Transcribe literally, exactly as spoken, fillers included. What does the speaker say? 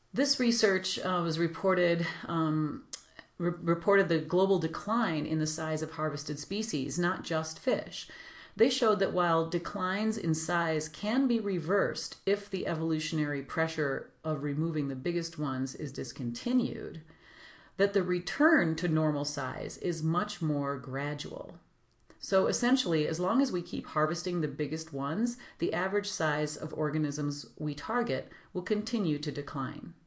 This research uh, was reported um, re- reported the global decline in the size of harvested species, not just fish. They showed that while declines in size can be reversed if the evolutionary pressure of removing the biggest ones is discontinued, that the return to normal size is much more gradual. So essentially, as long as we keep harvesting the biggest ones, the average size of organisms we target will continue to decline.